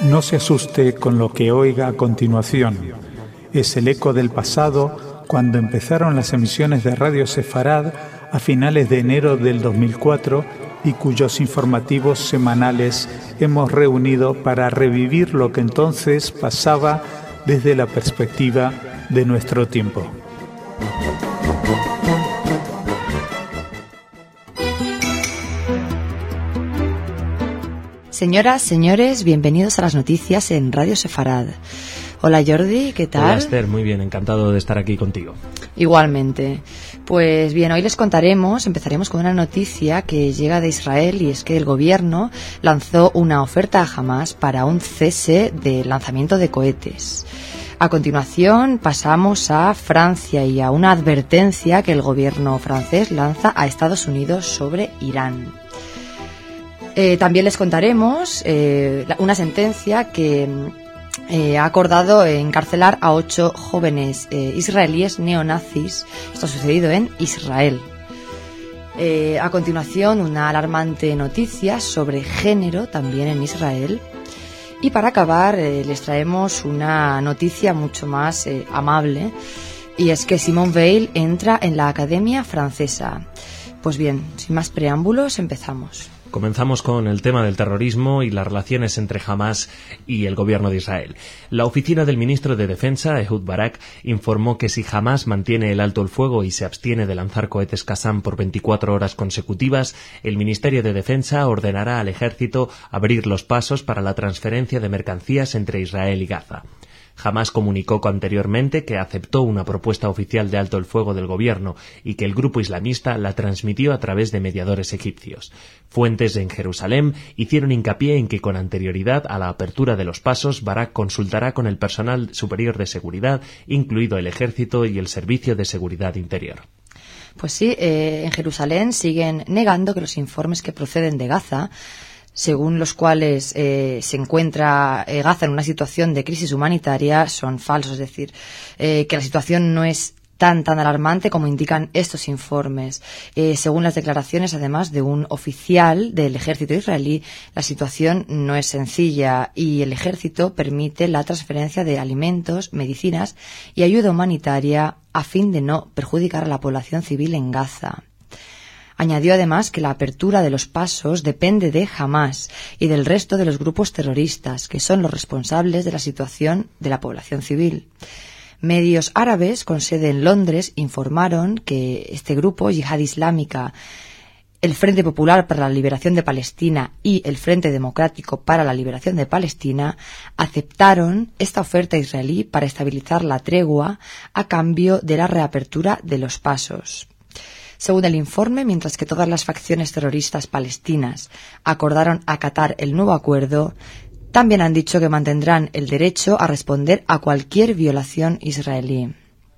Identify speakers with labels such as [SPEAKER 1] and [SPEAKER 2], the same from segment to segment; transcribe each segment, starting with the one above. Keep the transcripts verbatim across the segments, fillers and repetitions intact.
[SPEAKER 1] No se asuste con lo que oiga a continuación. Es el eco del pasado cuando empezaron las emisiones de Radio Sefarad a finales de enero del dos mil cuatro y cuyos informativos semanales hemos reunido para revivir lo que entonces pasaba desde la perspectiva de nuestro tiempo.
[SPEAKER 2] Señoras, señores, bienvenidos a las noticias en Radio Sefarad. Hola Jordi, ¿qué tal?
[SPEAKER 3] Hola Esther, muy bien, encantado de estar aquí contigo.
[SPEAKER 2] Igualmente. Pues bien, hoy les contaremos, empezaremos con una noticia que llega de Israel, y es que el gobierno lanzó una oferta a Hamás para un cese de lanzamiento de cohetes. A continuación pasamos a Francia y a una advertencia que el gobierno francés lanza a Estados Unidos sobre Irán. Eh, también les contaremos eh, una sentencia que eh, ha acordado encarcelar a ocho jóvenes eh, israelíes neonazis. Esto ha sucedido en Israel. Eh, a continuación, una alarmante noticia sobre género también en Israel. Y para acabar, eh, les traemos una noticia mucho más eh, amable, y es que Simone Veil entra en la Academia Francesa. Pues bien, sin más preámbulos, empezamos.
[SPEAKER 3] Comenzamos con el tema del terrorismo y las relaciones entre Hamás y el gobierno de Israel. La oficina del ministro de Defensa, Ehud Barak, informó que si Hamás mantiene el alto el fuego y se abstiene de lanzar cohetes Qassam por veinticuatro horas consecutivas, el Ministerio de Defensa ordenará al ejército abrir los pasos para la transferencia de mercancías entre Israel y Gaza. Hamás comunicó anteriormente que aceptó una propuesta oficial de alto el fuego del gobierno y que el grupo islamista la transmitió a través de mediadores egipcios. Fuentes en Jerusalén hicieron hincapié en que con anterioridad a la apertura de los pasos, Barak consultará con el personal superior de seguridad, incluido el ejército y el servicio de seguridad interior.
[SPEAKER 2] Pues sí, eh, en Jerusalén siguen negando que los informes que proceden de Gaza, según los cuales eh, se encuentra eh, Gaza en una situación de crisis humanitaria, son falsos. Es decir, eh, que la situación no es tan tan alarmante como indican estos informes. Eh, según las declaraciones, además, de un oficial del ejército israelí, la situación no es sencilla y el ejército permite la transferencia de alimentos, medicinas y ayuda humanitaria a fin de no perjudicar a la población civil en Gaza. Añadió además que la apertura de los pasos depende de Hamás y del resto de los grupos terroristas, que son los responsables de la situación de la población civil. Medios árabes con sede en Londres informaron que este grupo, Yihad Islámica, el Frente Popular para la Liberación de Palestina y el Frente Democrático para la Liberación de Palestina, aceptaron esta oferta israelí para estabilizar la tregua a cambio de la reapertura de los pasos. Según el informe, mientras que todas las facciones terroristas palestinas acordaron acatar el nuevo acuerdo, también han dicho que mantendrán el derecho a responder a cualquier violación israelí.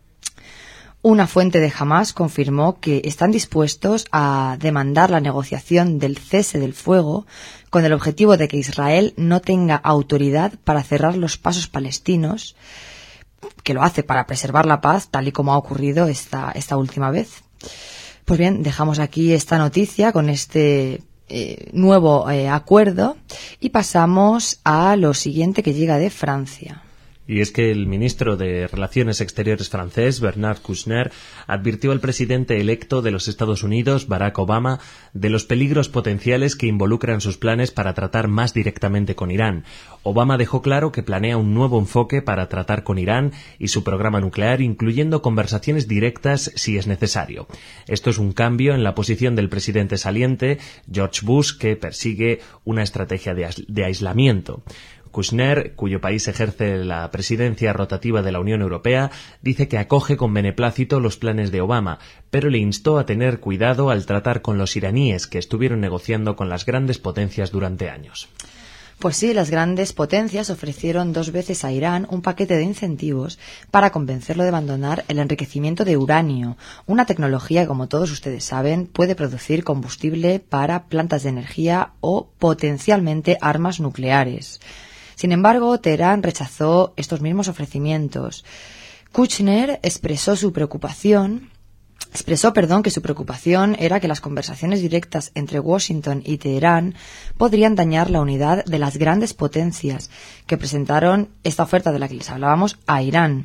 [SPEAKER 2] Una fuente de Hamás confirmó que están dispuestos a demandar la negociación del cese del fuego con el objetivo de que Israel no tenga autoridad para cerrar los pasos palestinos, que lo hace para preservar la paz, tal y como ha ocurrido esta, esta última vez. Pues bien, dejamos aquí esta noticia con este eh, nuevo eh, acuerdo y pasamos a lo siguiente que llega de Francia.
[SPEAKER 3] Y es que el ministro de Relaciones Exteriores francés, Bernard Kouchner, advirtió al presidente electo de los Estados Unidos, Barack Obama, de los peligros potenciales que involucran sus planes para tratar más directamente con Irán. Obama dejó claro que planea un nuevo enfoque para tratar con Irán y su programa nuclear, incluyendo conversaciones directas si es necesario. Esto es un cambio en la posición del presidente saliente, George Bush, que persigue una estrategia de, ais- de aislamiento. Kouchner, cuyo país ejerce la presidencia rotativa de la Unión Europea, dice que acoge con beneplácito los planes de Obama, pero le instó a tener cuidado al tratar con los iraníes que estuvieron negociando con las grandes potencias durante años.
[SPEAKER 2] Pues sí, las grandes potencias ofrecieron dos veces a Irán un paquete de incentivos para convencerlo de abandonar el enriquecimiento de uranio, una tecnología que, como todos ustedes saben, puede producir combustible para plantas de energía o potencialmente armas nucleares. Sin embargo, Teherán rechazó estos mismos ofrecimientos. Kouchner expresó su preocupación expresó, perdón, que su preocupación era que las conversaciones directas entre Washington y Teherán podrían dañar la unidad de las grandes potencias que presentaron esta oferta de la que les hablábamos a Irán.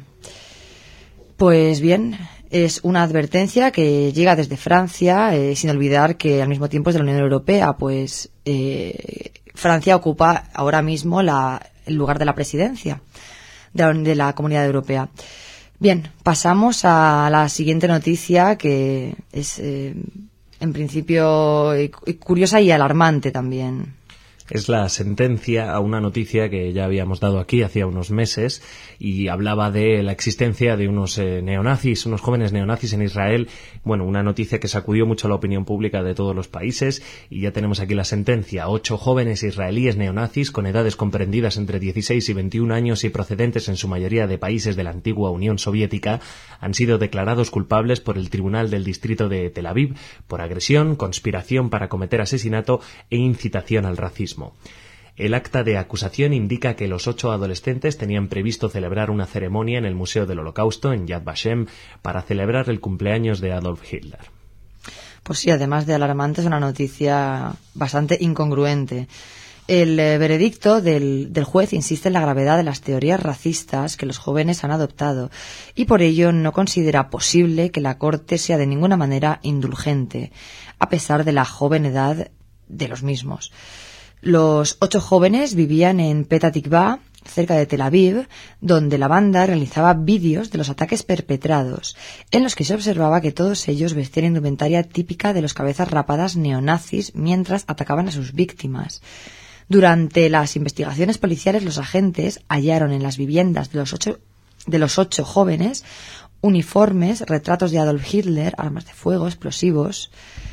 [SPEAKER 2] Pues bien, es una advertencia que llega desde Francia, eh, sin olvidar que al mismo tiempo es de la Unión Europea, pues eh, Francia ocupa ahora mismo la, el lugar de la presidencia de la, de la Comunidad Europea. Bien, pasamos a la siguiente noticia, que es eh, en principio curiosa y alarmante también.
[SPEAKER 3] Es la sentencia a una noticia que ya habíamos dado aquí hacía unos meses y hablaba de la existencia de unos eh, neonazis, unos jóvenes neonazis en Israel. Bueno, una noticia que sacudió mucho la opinión pública de todos los países y ya tenemos aquí la sentencia. Ocho jóvenes israelíes neonazis con edades comprendidas entre dieciséis y veintiún años y procedentes en su mayoría de países de la antigua Unión Soviética han sido declarados culpables por el Tribunal del Distrito de Tel Aviv por agresión, conspiración para cometer asesinato e incitación al racismo. El acta de acusación indica que los ocho adolescentes tenían previsto celebrar una ceremonia en el Museo del Holocausto en Yad Vashem para celebrar el cumpleaños de Adolf Hitler.
[SPEAKER 2] Pues sí, además de alarmante, es una noticia bastante incongruente. El eh, veredicto del, del juez insiste en la gravedad de las teorías racistas que los jóvenes han adoptado y por ello no considera posible que la Corte sea de ninguna manera indulgente, a pesar de la joven edad de los mismos. Los ocho jóvenes vivían en Petah Tikva, cerca de Tel Aviv, donde la banda realizaba vídeos de los ataques perpetrados, en los que se observaba que todos ellos vestían indumentaria típica de los cabezas rapadas neonazis mientras atacaban a sus víctimas. Durante las investigaciones policiales, los agentes hallaron en las viviendas de los ocho, de los ocho jóvenes uniformes, retratos de Adolf Hitler, armas de fuego, explosivos.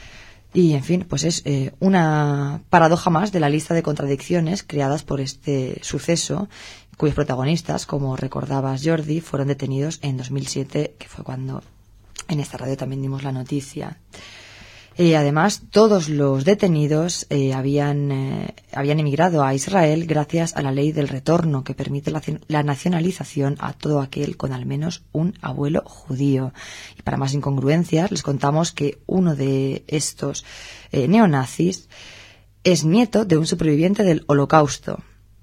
[SPEAKER 2] Y, en fin, pues es eh, una paradoja más de la lista de contradicciones creadas por este suceso, cuyos protagonistas, como recordabas, Jordi, fueron detenidos en dos mil siete, que fue cuando en esta radio también dimos la noticia. Y además, todos los detenidos eh, habían, eh, habían emigrado a Israel gracias a la ley del retorno, que permite la, la nacionalización a todo aquel con al menos un abuelo judío. Y para más incongruencias, les contamos que uno de estos eh, neonazis es nieto de un superviviente del Holocausto.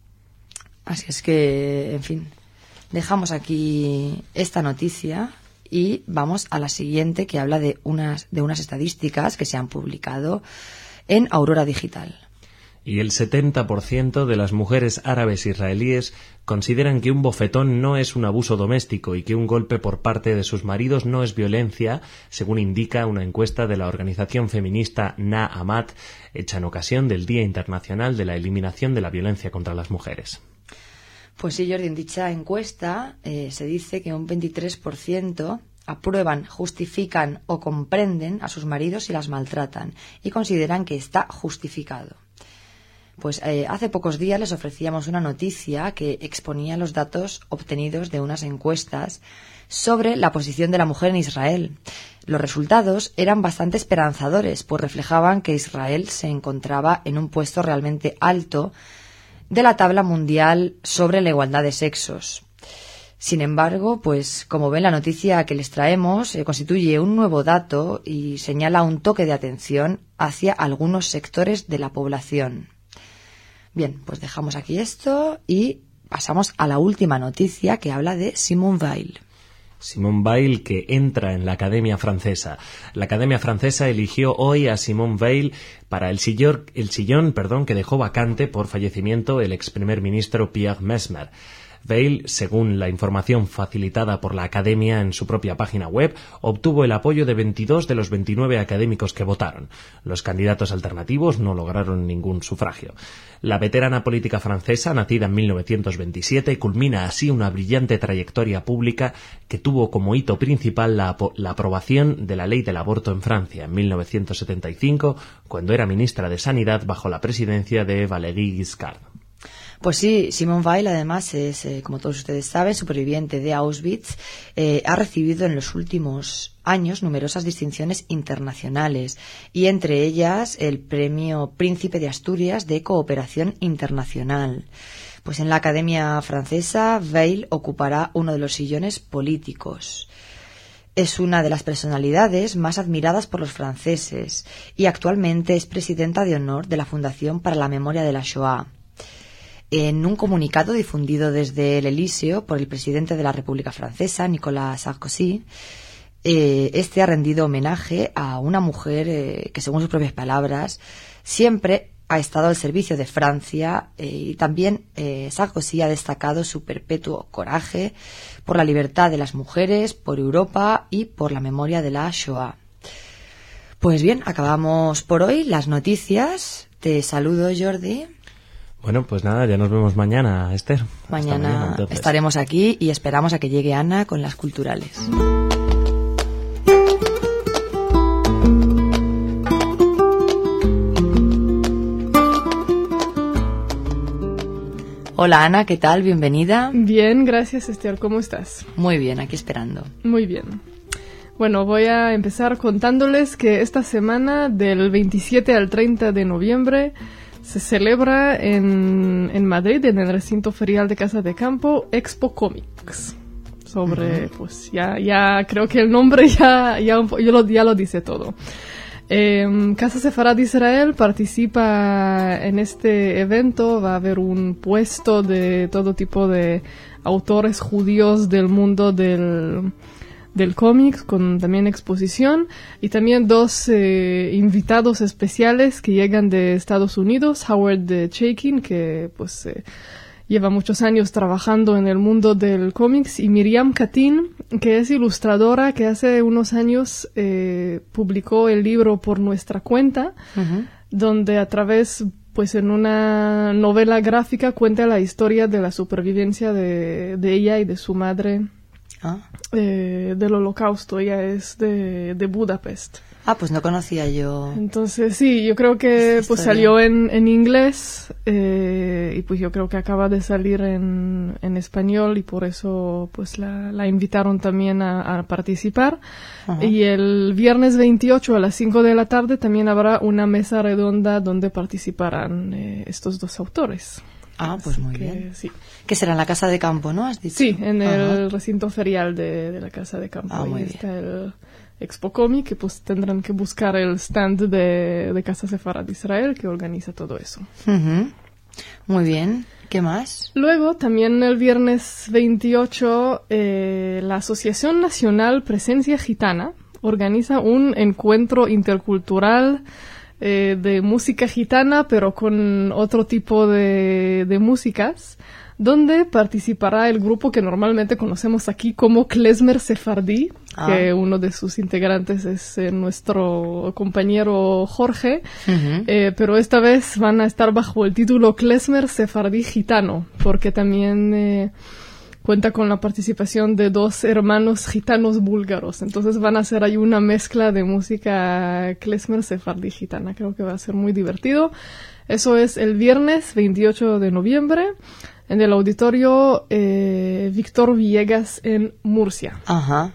[SPEAKER 2] Así es que, en fin, dejamos aquí esta noticia. Y vamos a la siguiente, que habla de unas, de unas estadísticas que se han publicado en Aurora Digital.
[SPEAKER 3] Y el setenta por ciento de las mujeres árabes israelíes consideran que un bofetón no es un abuso doméstico y que un golpe por parte de sus maridos no es violencia, según indica una encuesta de la organización feminista Na'amat, hecha en ocasión del Día Internacional de la Eliminación de la Violencia contra las Mujeres.
[SPEAKER 2] Pues sí, Jordi, en dicha encuesta eh, se dice que un veintitrés por ciento aprueban, justifican o comprenden a sus maridos si las maltratan y consideran que está justificado. Pues eh, hace pocos días les ofrecíamos una noticia que exponía los datos obtenidos de unas encuestas sobre la posición de la mujer en Israel. Los resultados eran bastante esperanzadores, pues reflejaban que Israel se encontraba en un puesto realmente alto de la tabla mundial sobre la igualdad de sexos. Sin embargo, pues como ven, la noticia que les traemos eh, constituye un nuevo dato y señala un toque de atención hacia algunos sectores de la población. Bien, pues dejamos aquí esto y pasamos a la última noticia, que habla de Simone Weil.
[SPEAKER 3] Simone Weil, que entra en la Academia Francesa. La Academia Francesa eligió hoy a Simone Weil para el sillón, el sillón perdón, que dejó vacante por fallecimiento el ex primer ministro Pierre Messmer. Weil, según la información facilitada por la Academia en su propia página web, obtuvo el apoyo de veintidós de los veintinueve académicos que votaron. Los candidatos alternativos no lograron ningún sufragio. La veterana política francesa, nacida en mil novecientos veintisiete, culmina así una brillante trayectoria pública que tuvo como hito principal la, la aprobación de la ley del aborto en Francia en mil novecientos setenta y cinco, cuando era ministra de Sanidad bajo la presidencia de Valéry Giscard.
[SPEAKER 2] Pues sí, Simone Weil, además, es, eh, como todos ustedes saben, superviviente de Auschwitz. Eh, ha recibido en los últimos años numerosas distinciones internacionales y entre ellas el Premio Príncipe de Asturias de Cooperación Internacional. Pues en la Academia Francesa, Weil ocupará uno de los sillones políticos. es una de las personalidades más admiradas por los franceses y actualmente es presidenta de honor de la Fundación para la Memoria de la Shoah. En un comunicado difundido desde el Elíseo por el presidente de la República Francesa, Nicolas Sarkozy, eh, este ha rendido homenaje a una mujer eh, que, según sus propias palabras, siempre ha estado al servicio de Francia eh, y también eh, Sarkozy ha destacado su perpetuo coraje por la libertad de las mujeres, por Europa y por la memoria de la Shoah. Pues bien, acabamos por hoy las noticias. Te saludo, Jordi.
[SPEAKER 3] Bueno, pues nada, ya nos vemos mañana, Esther.
[SPEAKER 2] Mañana,
[SPEAKER 3] mañana
[SPEAKER 2] estaremos aquí y esperamos a que llegue Ana con las culturales. Hola Ana, ¿qué tal? Bienvenida.
[SPEAKER 4] Bien, gracias Esther, ¿cómo estás?
[SPEAKER 2] Muy bien, aquí esperando.
[SPEAKER 4] Muy bien. Bueno, voy a empezar contándoles que esta semana, del veintisiete al treinta de noviembre, se celebra en, en Madrid, en el recinto ferial de Casa de Campo, Expo Comics. Sobre, uh-huh. pues ya, ya creo que el nombre ya, ya, ya, lo, ya lo dice todo. Eh, Casa Sefarad de Israel participa en este evento. Va a haber un puesto de todo tipo de autores judíos del mundo del, del cómic, con también exposición, y también dos eh, invitados especiales que llegan de Estados Unidos, Howard Chaykin, que pues eh, lleva muchos años trabajando en el mundo del cómics, y Miriam Katin, que es ilustradora, que hace unos años eh, publicó el libro Por Nuestra Cuenta, uh-huh. donde a través, pues en una novela gráfica, cuenta la historia de la supervivencia de, de ella y de su madre ah. eh, del Holocausto. Ella es de, de Budapest.
[SPEAKER 2] Ah, pues no conocía yo.
[SPEAKER 4] Entonces, sí, yo creo que pues salió en, en inglés eh, y pues yo creo que acaba de salir en, en español y por eso pues la, la invitaron también a, a participar. Ajá. Y el viernes veintiocho a las cinco de la tarde también habrá una mesa redonda donde participarán eh, estos dos autores.
[SPEAKER 2] Ah, pues
[SPEAKER 4] Así
[SPEAKER 2] muy
[SPEAKER 4] que,
[SPEAKER 2] bien.
[SPEAKER 4] Sí.
[SPEAKER 2] Que será en la Casa de Campo, ¿no? ¿Has dicho?
[SPEAKER 4] Sí, en
[SPEAKER 2] Ajá.
[SPEAKER 4] el recinto ferial de, de la Casa de Campo.
[SPEAKER 2] Ah, muy
[SPEAKER 4] Ahí
[SPEAKER 2] bien.
[SPEAKER 4] está el Expo Comic, que pues tendrán que buscar el stand de, de Casa Sefarad de Israel, que organiza todo eso.
[SPEAKER 2] Uh-huh. Muy bien. ¿Qué más?
[SPEAKER 4] Luego, también el viernes veintiocho, eh, la Asociación Nacional Presencia Gitana organiza un encuentro intercultural eh, de música gitana, pero con otro tipo de, de músicas, donde participará el grupo que normalmente conocemos aquí como Klezmer Sefardí, ah. que uno de sus integrantes es eh, nuestro compañero Jorge, uh-huh. eh, pero esta vez van a estar bajo el título Klezmer Sefardí Gitano, porque también eh, cuenta con la participación de dos hermanos gitanos búlgaros. Entonces van a hacer ahí una mezcla de música Klezmer Sefardí Gitana. Creo que va a ser muy divertido. Eso es el viernes veintiocho de noviembre. En el auditorio eh, Víctor Villegas en Murcia.
[SPEAKER 2] Ajá.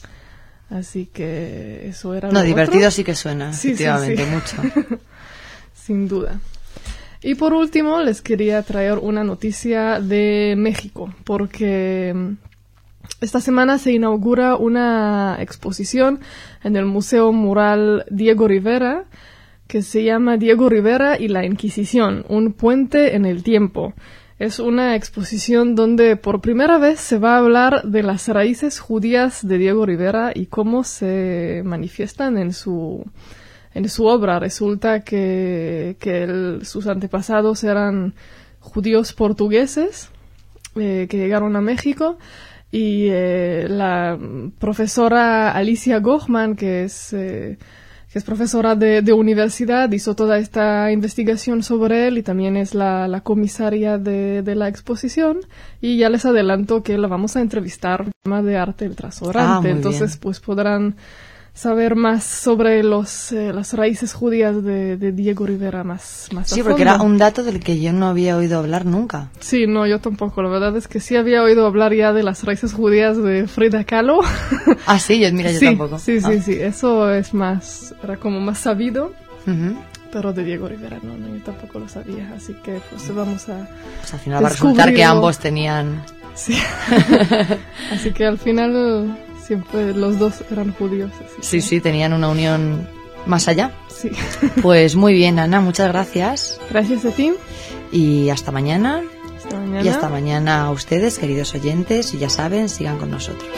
[SPEAKER 4] Así que eso era
[SPEAKER 2] No,
[SPEAKER 4] lo
[SPEAKER 2] divertido
[SPEAKER 4] otro.
[SPEAKER 2] Sí que suena,
[SPEAKER 4] sí,
[SPEAKER 2] efectivamente,
[SPEAKER 4] sí, sí.
[SPEAKER 2] mucho.
[SPEAKER 4] Sin duda. Y por último, les quería traer una noticia de México, porque esta semana se inaugura una exposición en el Museo Mural Diego Rivera, que se llama Diego Rivera y la Inquisición, un puente en el tiempo. Es una exposición donde por primera vez se va a hablar de las raíces judías de Diego Rivera y cómo se manifiestan en su, en su obra. Resulta que, que el, sus antepasados eran judíos portugueses eh, que llegaron a México, y eh, la profesora Alicia Gochman, que es... Eh, que es profesora de, de universidad, hizo toda esta investigación sobre él y también es la, la comisaria de, de la exposición, y ya les adelanto que la vamos a entrevistar en el tema de arte el Trasorante. Ah, entonces bien. Pues podrán saber más sobre los eh, las raíces judías de, de Diego Rivera más, más
[SPEAKER 2] sí,
[SPEAKER 4] a
[SPEAKER 2] porque
[SPEAKER 4] fondo.
[SPEAKER 2] Era un dato del que yo no había oído hablar nunca.
[SPEAKER 4] Sí, no, yo tampoco. La verdad es que sí había oído hablar ya de las raíces judías de Frida Kahlo.
[SPEAKER 2] Ah, sí, yo, mira, yo
[SPEAKER 4] sí,
[SPEAKER 2] tampoco.
[SPEAKER 4] Sí, sí,
[SPEAKER 2] ah.
[SPEAKER 4] sí, eso es más, era como más sabido.
[SPEAKER 2] Uh-huh.
[SPEAKER 4] Pero de Diego Rivera no, no, yo tampoco lo sabía, así que pues vamos a
[SPEAKER 2] Pues al final va a resultar que ambos tenían...
[SPEAKER 4] Sí. Así que al final... siempre los dos eran judíos.
[SPEAKER 2] Sí,
[SPEAKER 4] que...
[SPEAKER 2] sí, tenían una unión más allá.
[SPEAKER 4] Sí.
[SPEAKER 2] Pues muy bien, Ana, muchas gracias.
[SPEAKER 4] Gracias a ti.
[SPEAKER 2] Y hasta mañana.
[SPEAKER 4] Hasta mañana.
[SPEAKER 2] Y hasta mañana a ustedes, queridos oyentes, y ya saben, sigan con nosotros.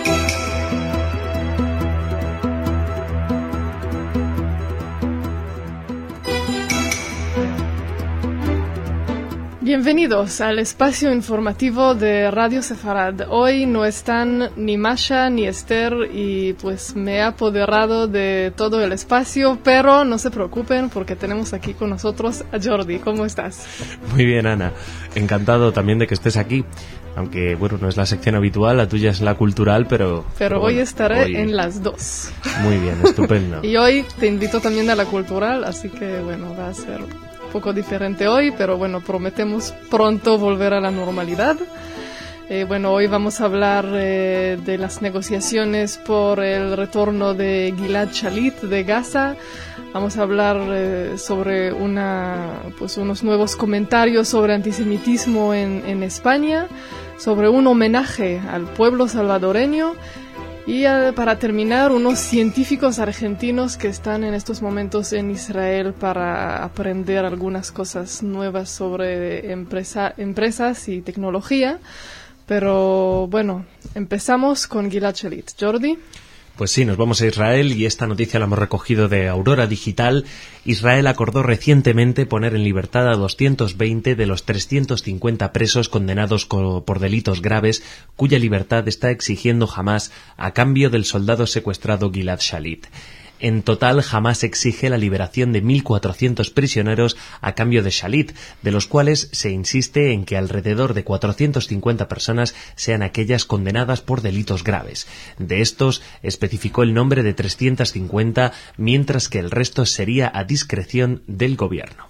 [SPEAKER 4] Bienvenidos al espacio informativo de Radio Sefarad. Hoy no están ni Masha ni Esther y pues me he apoderado de todo el espacio, pero no se preocupen porque tenemos aquí con nosotros a Jordi. ¿Cómo estás?
[SPEAKER 3] Muy bien, Ana. Encantado también de que estés aquí. Aunque, bueno, no es la sección habitual, la tuya es la cultural, pero...
[SPEAKER 4] Pero,
[SPEAKER 3] pero
[SPEAKER 4] hoy
[SPEAKER 3] bueno,
[SPEAKER 4] estaré
[SPEAKER 3] hoy...
[SPEAKER 4] en las dos.
[SPEAKER 3] Muy bien, estupendo.
[SPEAKER 4] Y hoy te invito también a la cultural, así que, bueno, va a ser un poco diferente hoy, pero bueno, prometemos pronto volver a la normalidad. Eh, bueno, hoy vamos a hablar eh, de las negociaciones por el retorno de Gilad Shalit de Gaza. Vamos a hablar eh, sobre una, pues unos nuevos comentarios sobre antisemitismo en, en España, sobre un homenaje al pueblo salvadoreño y eh, para terminar unos científicos argentinos que están en estos momentos en Israel para aprender algunas cosas nuevas sobre empresa, empresas y tecnología. Pero bueno, empezamos con Gilad Shalit. Jordi.
[SPEAKER 3] Pues sí, nos vamos a Israel y esta noticia la hemos recogido de Aurora Digital. Israel acordó recientemente poner en libertad a doscientos veinte de los trescientos cincuenta presos condenados por delitos graves cuya libertad está exigiendo Hamás a cambio del soldado secuestrado Gilad Shalit. En total, Hamás exige la liberación de mil cuatrocientos prisioneros a cambio de Shalit, de los cuales se insiste en que alrededor de cuatrocientas cincuenta personas sean aquellas condenadas por delitos graves. De estos, especificó el nombre de trescientos cincuenta, mientras que el resto sería a discreción del gobierno.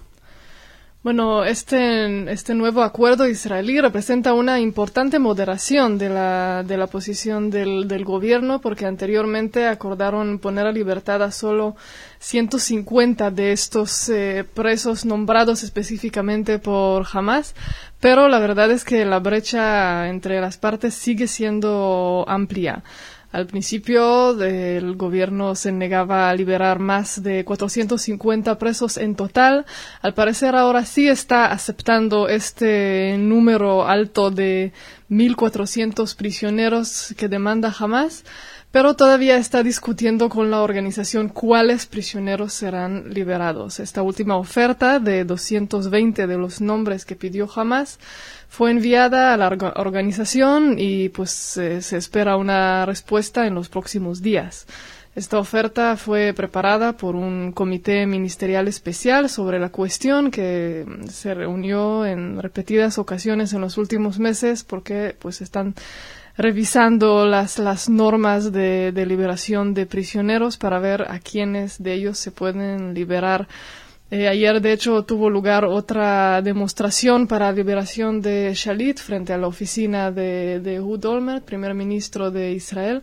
[SPEAKER 4] Bueno, este, este nuevo acuerdo israelí representa una importante moderación de la, de la posición del, del gobierno, porque anteriormente acordaron poner a libertad a solo ciento cincuenta de estos eh, presos nombrados específicamente por Hamás, pero la verdad es que la brecha entre las partes sigue siendo amplia. Al principio el gobierno se negaba a liberar más de cuatrocientos cincuenta presos en total. Al parecer ahora sí está aceptando este número alto de mil cuatrocientos prisioneros que demanda Hamás, pero todavía está discutiendo con la organización cuáles prisioneros serán liberados. Esta última oferta de doscientos veinte de los nombres que pidió Hamás fue enviada a la organización y pues eh, se espera una respuesta en los próximos días. Esta oferta fue preparada por un comité ministerial especial sobre la cuestión que se reunió en repetidas ocasiones en los últimos meses porque pues están revisando las, las normas de, de liberación de prisioneros para ver a quiénes de ellos se pueden liberar. Eh, ayer, de hecho, tuvo lugar otra demostración para la liberación de Shalit frente a la oficina de, de Ehud Olmert, primer ministro de Israel,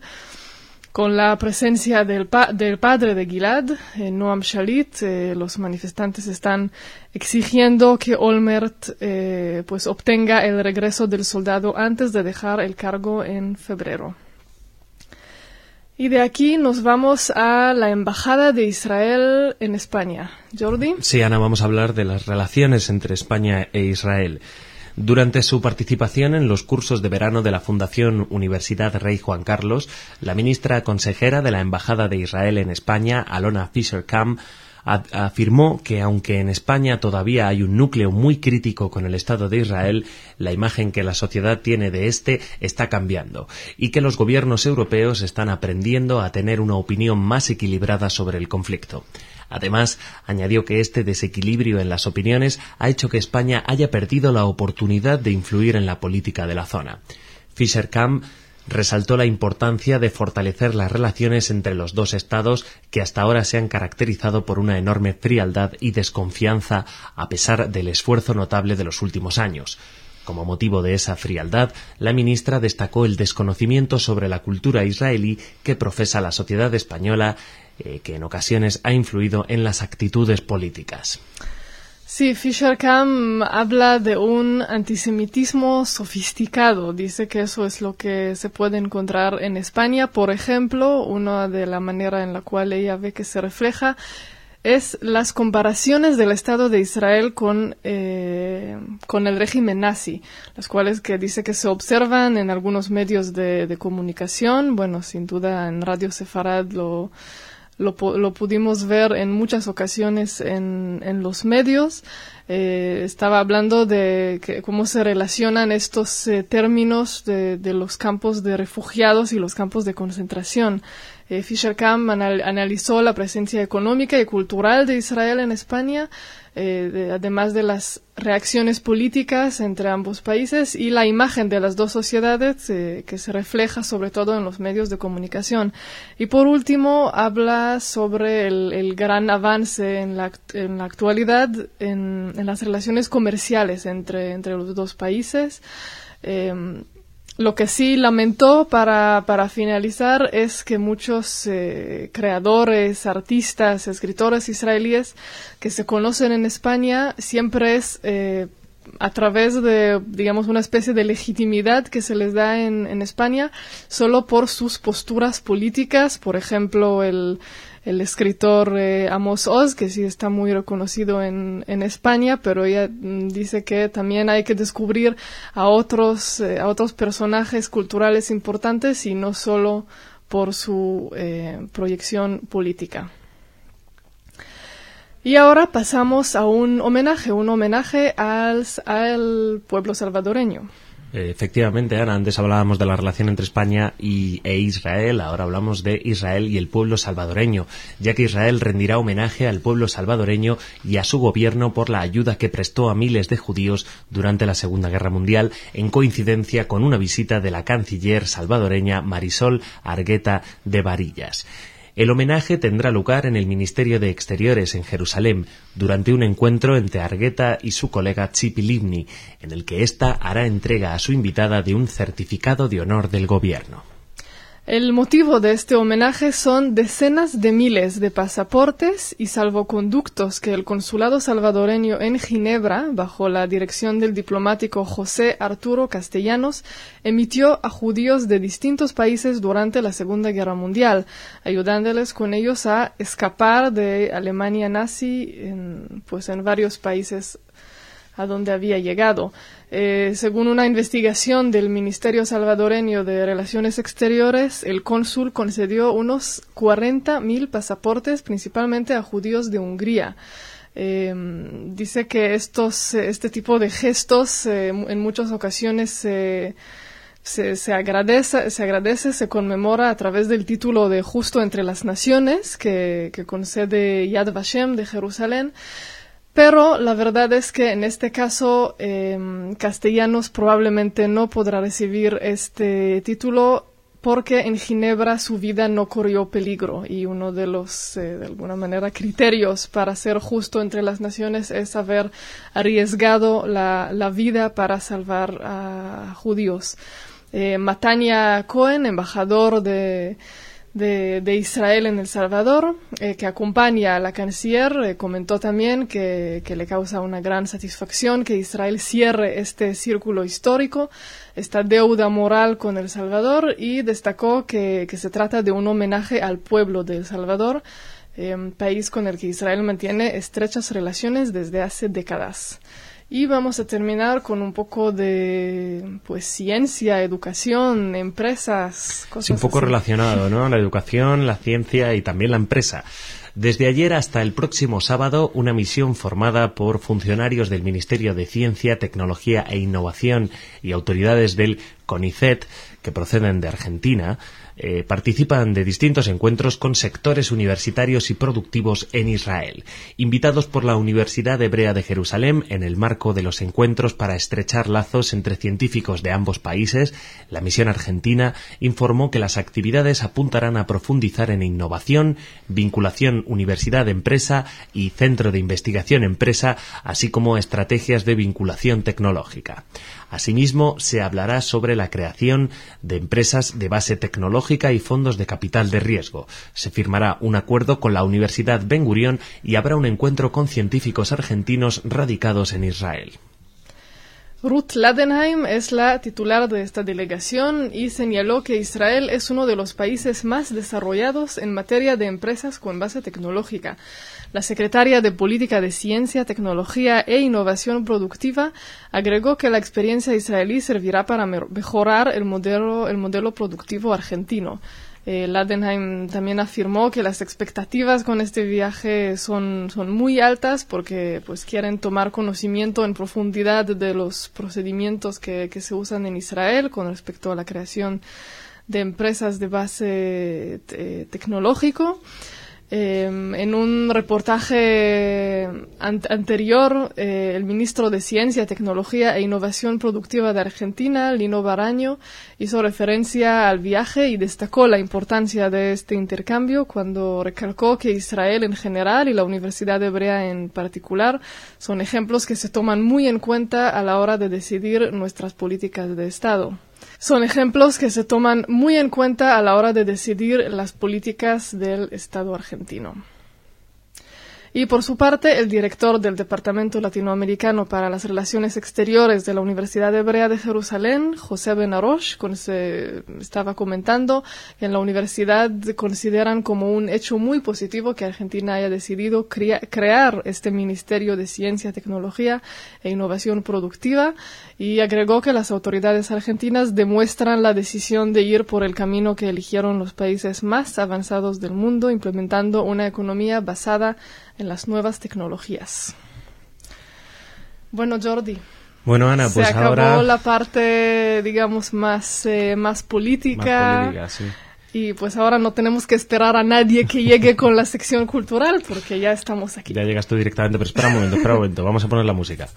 [SPEAKER 4] con la presencia del, pa del padre de Gilad, eh, Noam Shalit. Eh, los manifestantes están exigiendo que Olmert eh, pues obtenga el regreso del soldado antes de dejar el cargo en febrero. Y de aquí nos vamos a la Embajada de Israel en España. Jordi.
[SPEAKER 3] Sí, Ana, vamos a hablar de las relaciones entre España e Israel. Durante su participación en los cursos de verano de la Fundación Universidad Rey Juan Carlos, la ministra consejera de la Embajada de Israel en España, Alona Fischer-Kam, afirmó que aunque en España todavía hay un núcleo muy crítico con el Estado de Israel, la imagen que la sociedad tiene de este está cambiando y que los gobiernos europeos están aprendiendo a tener una opinión más equilibrada sobre el conflicto. Además, añadió que este desequilibrio en las opiniones ha hecho que España haya perdido la oportunidad de influir en la política de la zona. Fischer-Kam resaltó la importancia de fortalecer las relaciones entre los dos estados que hasta ahora se han caracterizado por una enorme frialdad y desconfianza a pesar del esfuerzo notable de los últimos años. Como motivo de esa frialdad, la ministra destacó el desconocimiento sobre la cultura israelí que profesa la sociedad española, eh, que en ocasiones ha influido en las actitudes políticas.
[SPEAKER 4] Sí, Fischer-Kamm habla de un antisemitismo sofisticado. Dice que eso es lo que se puede encontrar en España. Por ejemplo, una de la manera en la cual ella ve que se refleja es las comparaciones del Estado de Israel con, eh, con el régimen nazi, las cuales que dice que se observan en algunos medios de, de comunicación. Bueno, sin duda en Radio Sefarad lo... Lo, lo pudimos ver en muchas ocasiones en, en los medios. Eh, estaba hablando de que, cómo se relacionan estos eh, términos de, de los campos de refugiados y los campos de concentración. Eh, Fischer-Kamm anal, analizó la presencia económica y cultural de Israel en España, eh, de, además de las reacciones políticas entre ambos países y la imagen de las dos sociedades eh, que se refleja sobre todo en los medios de comunicación. Y por último, habla sobre el, el gran avance en la, en la actualidad en, en las relaciones comerciales entre, entre los dos países. Eh, Lo que sí lamentó para, para finalizar es que muchos eh, creadores, artistas, escritores israelíes que se conocen en España siempre es eh, a través de, digamos, una especie de legitimidad que se les da en, en España solo por sus posturas políticas. Por ejemplo, el el escritor eh, Amos Oz, que sí está muy reconocido en, en España, pero ella mm, dice que también hay que descubrir a otros, eh, a otros personajes culturales importantes y no solo por su eh, proyección política. Y ahora pasamos a un homenaje, un homenaje al, al pueblo salvadoreño.
[SPEAKER 3] Efectivamente, Ana, antes hablábamos de la relación entre España y, e Israel, ahora hablamos de Israel y el pueblo salvadoreño, ya que Israel rendirá homenaje al pueblo salvadoreño y a su gobierno por la ayuda que prestó a miles de judíos durante la Segunda Guerra Mundial, en coincidencia con una visita de la canciller salvadoreña Marisol Argueta de Varillas. El homenaje tendrá lugar en el Ministerio de Exteriores en Jerusalén durante un encuentro entre Argueta y su colega Tzipi Livni, en el que ésta hará entrega a su invitada de un certificado de honor del gobierno.
[SPEAKER 4] El motivo de este homenaje son decenas de miles de pasaportes y salvoconductos que el consulado salvadoreño en Ginebra, bajo la dirección del diplomático José Arturo Castellanos, emitió a judíos de distintos países durante la Segunda Guerra Mundial, ayudándoles con ellos a escapar de Alemania nazi en, pues en varios países a donde había llegado. Eh, según una investigación del Ministerio Salvadoreño de Relaciones Exteriores, el cónsul concedió unos cuarenta mil pasaportes, principalmente a judíos de Hungría. Eh, dice que estos, este tipo de gestos eh, en muchas ocasiones eh, se, se, agradece, se agradece, se conmemora a través del título de Justo entre las Naciones que, que concede Yad Vashem de Jerusalén. Pero la verdad es que en este caso eh, Castellanos probablemente no podrá recibir este título porque en Ginebra su vida no corrió peligro y uno de los, eh, de alguna manera, criterios para ser justo entre las naciones es haber arriesgado la, la vida para salvar a judíos. Eh, Matania Cohen, embajador de De, de Israel en El Salvador, eh, que acompaña a la canciller, eh, comentó también que, que le causa una gran satisfacción que Israel cierre este círculo histórico, esta deuda moral con El Salvador, y destacó que, que se trata de un homenaje al pueblo de El Salvador, eh, país con el que Israel mantiene estrechas relaciones desde hace décadas. Y vamos a terminar con un poco de pues ciencia, educación, empresas, cosas
[SPEAKER 3] sí, un poco
[SPEAKER 4] así.
[SPEAKER 3] Relacionado, ¿no? La educación, la ciencia y también la empresa. Desde ayer hasta el próximo sábado, una misión formada por funcionarios del Ministerio de Ciencia, Tecnología e Innovación y autoridades del CONICET, que proceden de Argentina, eh, participan de distintos encuentros con sectores universitarios y productivos en Israel. Invitados por la Universidad Hebrea de Jerusalén en el marco de los encuentros para estrechar lazos entre científicos de ambos países, la misión argentina informó que las actividades apuntarán a profundizar en innovación, vinculación universidad-empresa y centro de investigación-empresa, así como estrategias de vinculación tecnológica. Asimismo, se hablará sobre la creación de empresas de base tecnológica tecnológica y fondos de capital de riesgo. Se firmará un acuerdo con la Universidad Ben Gurión y habrá un encuentro con científicos argentinos radicados en Israel.
[SPEAKER 4] Ruth Ladenheim es la titular de esta delegación y señaló que Israel es uno de los países más desarrollados en materia de empresas con base tecnológica. La secretaria de Política de Ciencia, Tecnología e Innovación Productiva agregó que la experiencia israelí servirá para mejorar el modelo, el modelo productivo argentino. Eh, Ladenheim también afirmó que las expectativas con este viaje son, son muy altas porque pues quieren tomar conocimiento en profundidad de los procedimientos que, que se usan en Israel con respecto a la creación de empresas de base te- tecnológico. Eh, en un reportaje an- anterior, eh, el ministro de Ciencia, Tecnología e Innovación Productiva de Argentina, Lino Baraño, hizo referencia al viaje y destacó la importancia de este intercambio cuando recalcó que Israel en general y la Universidad Hebrea en particular son ejemplos que se toman muy en cuenta a la hora de decidir nuestras políticas de Estado. Son ejemplos que se toman muy en cuenta a la hora de decidir las políticas del Estado argentino. Y por su parte, el director del Departamento Latinoamericano para las Relaciones Exteriores de la Universidad Hebrea de Jerusalén, José Benarosh, con se estaba comentando que en la universidad consideran como un hecho muy positivo que Argentina haya decidido crea crear este Ministerio de Ciencia, Tecnología e Innovación Productiva, y agregó que las autoridades argentinas demuestran la decisión de ir por el camino que eligieron los países más avanzados del mundo, implementando una economía basada en las nuevas tecnologías. Bueno, Jordi.
[SPEAKER 3] Bueno, Ana, pues
[SPEAKER 4] se acabó
[SPEAKER 3] ahora
[SPEAKER 4] la parte, digamos, más, eh, más política.
[SPEAKER 3] Más política, sí.
[SPEAKER 4] Y pues ahora no tenemos que esperar a nadie que llegue con la sección cultural, porque ya estamos aquí.
[SPEAKER 3] Ya llegas tú directamente, pero espera un momento, espera un momento, vamos a poner la música.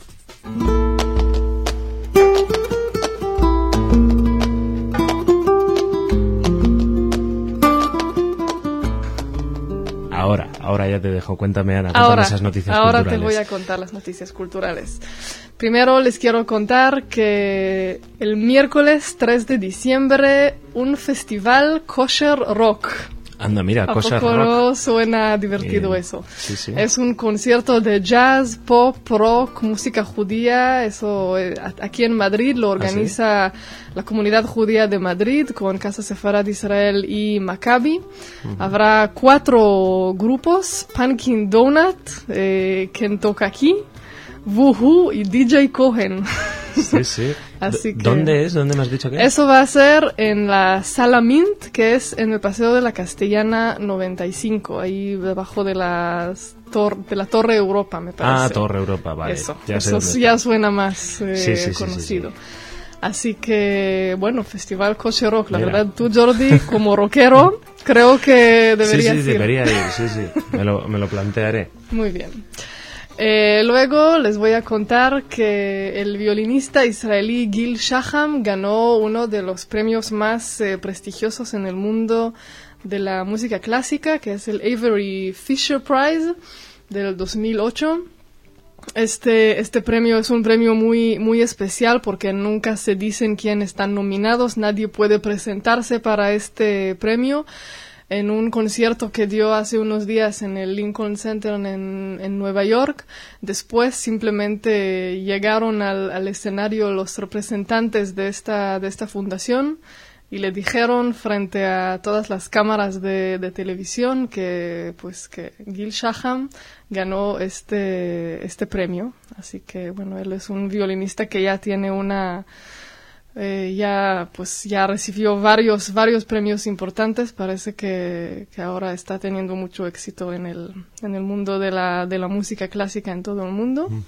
[SPEAKER 3] Ahora, ahora ya te dejo. Cuéntame, Ana, cuéntame
[SPEAKER 4] ahora,
[SPEAKER 3] esas noticias
[SPEAKER 4] ahora
[SPEAKER 3] culturales.
[SPEAKER 4] Ahora te voy a contar las noticias culturales. Primero les quiero contar que el miércoles tres de diciembre un festival kosher rock.
[SPEAKER 3] Anda, mira,
[SPEAKER 4] ¿A
[SPEAKER 3] kosher
[SPEAKER 4] poco
[SPEAKER 3] rock.
[SPEAKER 4] no suena divertido
[SPEAKER 3] Eh,
[SPEAKER 4] eso?
[SPEAKER 3] Sí, sí.
[SPEAKER 4] Es un concierto de jazz, pop, rock, música judía. Eso eh, a- aquí en Madrid lo organiza la comunidad judía de Madrid con Casa Sefarad Israel y Maccabi. Uh-huh. Habrá cuatro grupos: Punkin Donut, eh, quien toca aquí, Wuhu y D J Cohen.
[SPEAKER 3] Sí, sí.
[SPEAKER 4] Así que
[SPEAKER 3] ¿Dónde es? ¿Dónde me has dicho que es?
[SPEAKER 4] eso va a ser en la Sala Mint, que es en el Paseo de la Castellana noventa y cinco, ahí debajo de, las tor de la Torre Europa, me parece.
[SPEAKER 3] Ah, Torre Europa, vale.
[SPEAKER 4] Eso,
[SPEAKER 3] ya sé
[SPEAKER 4] eso
[SPEAKER 3] dónde
[SPEAKER 4] ya
[SPEAKER 3] está.
[SPEAKER 4] suena más eh,
[SPEAKER 3] Sí, sí, sí,
[SPEAKER 4] conocido.
[SPEAKER 3] sí, sí.
[SPEAKER 4] Así que, bueno, Festival Kosher Rock. La
[SPEAKER 3] Mira.
[SPEAKER 4] verdad, tú, Jordi, como rockero, creo que deberías
[SPEAKER 3] Sí, sí,
[SPEAKER 4] ir.
[SPEAKER 3] debería ir, sí, sí. Me lo, me lo plantearé.
[SPEAKER 4] Muy bien. Eh, luego les voy a contar que el violinista israelí Gil Shaham ganó uno de los premios más eh, prestigiosos en el mundo de la música clásica, que es el Avery Fisher Prize del dos mil ocho. Este, este premio es un premio muy, muy especial porque nunca se dicen quién están nominados, nadie puede presentarse para este premio. En un concierto que dio hace unos días en el Lincoln Center en, en Nueva York, después simplemente llegaron al, al escenario los representantes de esta, de esta fundación y le dijeron frente a todas las cámaras de, de televisión que, pues, que Gil Shaham ganó este, este premio. Así que, bueno, él es un violinista que ya tiene una... Eh, ya pues ya recibió varios varios premios importantes. Parece que, que ahora está teniendo mucho éxito en el en el mundo de la de la música clásica en todo el mundo. Uh-huh.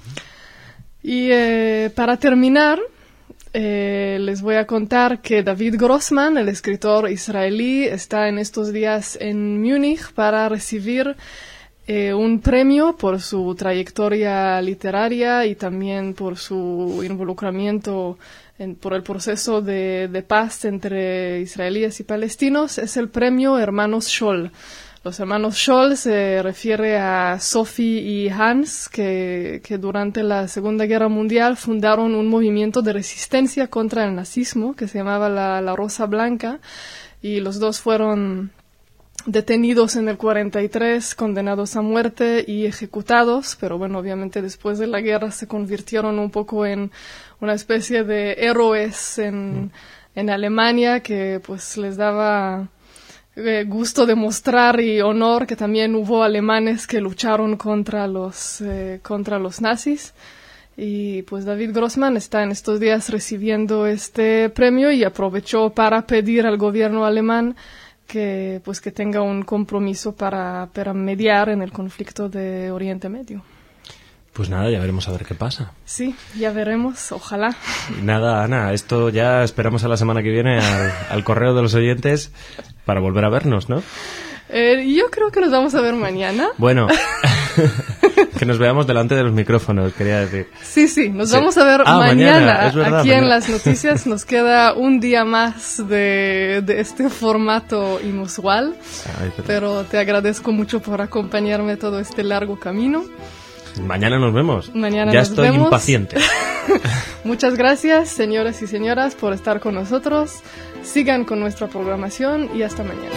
[SPEAKER 4] Y eh, para terminar eh, les voy a contar que David Grossman, el escritor israelí, está en estos días en Múnich para recibir Eh, un premio por su trayectoria literaria y también por su involucramiento en, por el proceso de, de paz entre israelíes y palestinos. Es el premio Hermanos Scholl. Los hermanos Scholl se refiere a Sophie y Hans, que, que durante la Segunda Guerra Mundial fundaron un movimiento de resistencia contra el nazismo que se llamaba la, la Rosa Blanca. y los dos fueron detenidos en el cuarenta y tres, condenados a muerte y ejecutados, pero bueno, obviamente después de la guerra se convirtieron un poco en una especie de héroes en, mm. en Alemania, que pues les daba eh, gusto de mostrar y honor que también hubo alemanes que lucharon contra los, eh, contra los nazis. Y pues David Grossman está en estos días recibiendo este premio y aprovechó para pedir al gobierno alemán que pues que tenga un compromiso para, para mediar en el conflicto de Oriente Medio.
[SPEAKER 3] Pues nada, ya veremos a ver qué pasa.
[SPEAKER 4] Sí, ya veremos, ojalá.
[SPEAKER 3] Nada, Ana, esto ya esperamos a la semana que viene al, al correo de los oyentes para volver a vernos, ¿no?
[SPEAKER 4] Eh, yo creo que nos vamos a ver mañana.
[SPEAKER 3] Bueno, que nos veamos delante de los micrófonos, quería decir.
[SPEAKER 4] Sí, sí, nos
[SPEAKER 3] sí.
[SPEAKER 4] vamos a ver
[SPEAKER 3] ah,
[SPEAKER 4] mañana.
[SPEAKER 3] mañana es verdad,
[SPEAKER 4] Aquí
[SPEAKER 3] mañana.
[SPEAKER 4] En las noticias nos queda un día más de, de este formato inusual. Ay, pero... pero te agradezco mucho por acompañarme todo este largo camino.
[SPEAKER 3] Mañana nos vemos.
[SPEAKER 4] Mañana
[SPEAKER 3] ya
[SPEAKER 4] nos
[SPEAKER 3] estoy
[SPEAKER 4] vemos.
[SPEAKER 3] impaciente.
[SPEAKER 4] Muchas gracias, señoras y señoras, por estar con nosotros. Sigan con nuestra programación y hasta mañana.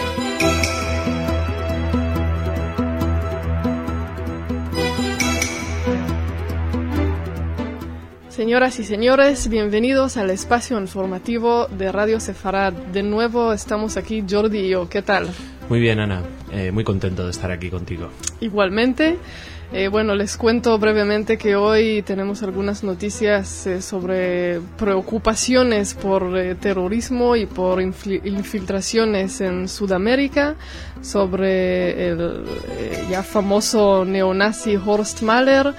[SPEAKER 4] Señoras y señores, bienvenidos al espacio informativo de Radio Sefarad. De nuevo estamos aquí Jordi y yo. ¿Qué tal?
[SPEAKER 3] Muy bien, Ana. Eh, muy contento de estar aquí contigo.
[SPEAKER 4] Igualmente. Eh, bueno, les cuento brevemente que hoy tenemos algunas noticias eh, sobre preocupaciones por eh, terrorismo y por infil- infiltraciones en Sudamérica, sobre el eh, ya famoso neonazi Horst Mahler,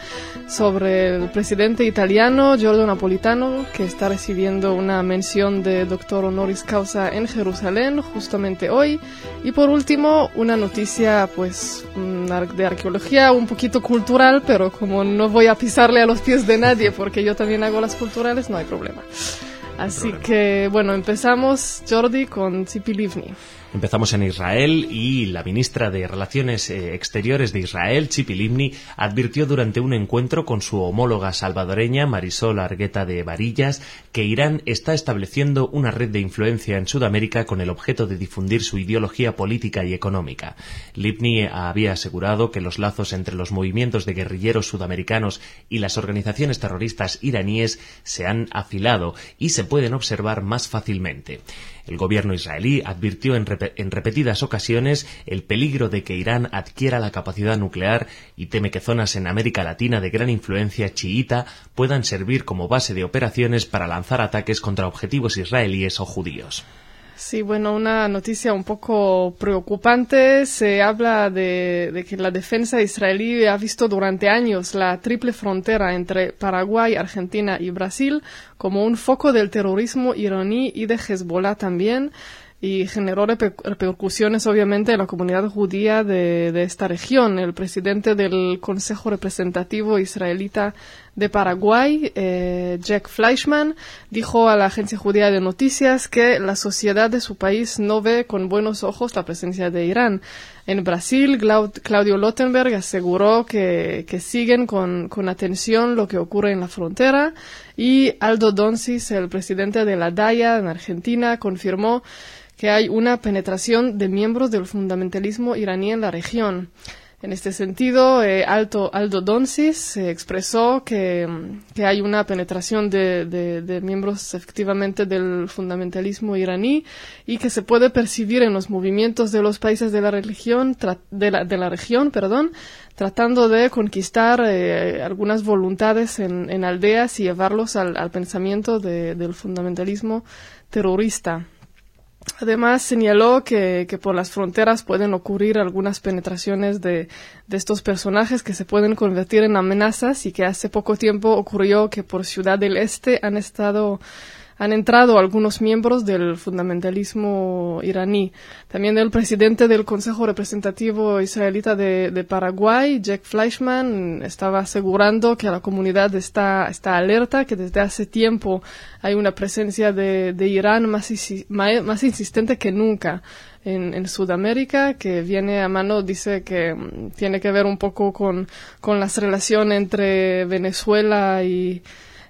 [SPEAKER 4] sobre el presidente italiano Giorgio Napolitano, que está recibiendo una mención de doctor honoris causa en Jerusalén justamente hoy, y por último una noticia pues de arqueología un poquito cultural, pero como no voy a pisarle a los pies de nadie porque yo también hago las culturales, no hay problema. Así problema. que, bueno, empezamos, Jordi, con Tzipi Livni.
[SPEAKER 3] Empezamos en Israel y la ministra de Relaciones Exteriores de Israel, Tzipi Livni, advirtió durante un encuentro con su homóloga salvadoreña, Marisol Argueta de Varillas, que Irán está estableciendo una red de influencia en Sudamérica con el objeto de difundir su ideología política y económica. Livni había asegurado que los lazos entre los movimientos de guerrilleros sudamericanos y las organizaciones terroristas iraníes se han afilado y se pueden observar más fácilmente. El gobierno israelí advirtió en, rep- en repetidas ocasiones el peligro de que Irán adquiera la capacidad nuclear y teme que zonas en América Latina de gran influencia chiita puedan servir como base de operaciones para lanzar ataques contra objetivos israelíes o judíos.
[SPEAKER 4] Sí, bueno, una noticia un poco preocupante. Se habla de, de que la defensa israelí ha visto durante años la triple frontera entre Paraguay, Argentina y Brasil como un foco del terrorismo iraní y de Hezbollah también, y generó reper- repercusiones obviamente en la comunidad judía de, de esta región. El presidente del Consejo Representativo Israelita de Paraguay, eh, Jack Fleischman, dijo a la agencia judía de noticias que la sociedad de su país no ve con buenos ojos la presencia de Irán. En Brasil, Glaud- Claudio Lottenberg aseguró que, que siguen con, con atención lo que ocurre en la frontera, y Aldo Donsis, el presidente de la D A I A en Argentina, confirmó que hay una penetración de miembros del fundamentalismo iraní en la región. En este sentido, eh, Alto, Aldo Donsis eh, expresó que, que hay una penetración de, de, de miembros efectivamente del fundamentalismo iraní y que se puede percibir en los movimientos de los países de la, religión, tra- de la, de la región, perdón, tratando de conquistar eh, algunas voluntades en, en aldeas y llevarlos al, al pensamiento de, del fundamentalismo terrorista. Además, señaló que, que por las fronteras pueden ocurrir algunas penetraciones de, de estos personajes que se pueden convertir en amenazas, y que hace poco tiempo ocurrió que por Ciudad del Este han estado han entrado algunos miembros del fundamentalismo iraní. También el presidente del Consejo Representativo Israelita de, de Paraguay, Jack Fleischman, estaba asegurando que la comunidad está, está alerta, que desde hace tiempo hay una presencia de, de Irán más, más insistente que nunca en, en Sudamérica, que viene a mano, dice que um, tiene que ver un poco con, con las relaciones entre Venezuela y